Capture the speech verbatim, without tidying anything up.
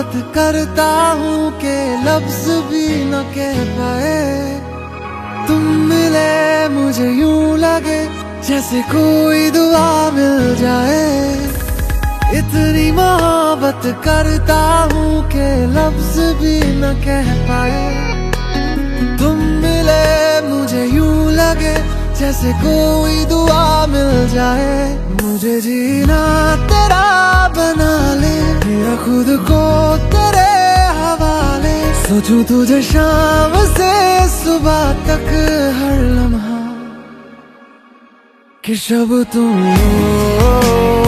मोहब्बत करता हूँ के लफ्ज भी न कह पाए। तुम मिले मुझे यूं लगे जैसे कोई दुआ मिल जाए। इतनी मोहब्बत करता हूँ के लफ्ज भी न कह पाए। तुम मिले मुझे यूं लगे जैसे कोई दुआ मिल जाए। मुझे जीना तेरा बना ले, मेरा खुद को तेरे हवाले। सोचूं तुझे शाम से सुबह तक हर लम्हा कि शब तुम हो।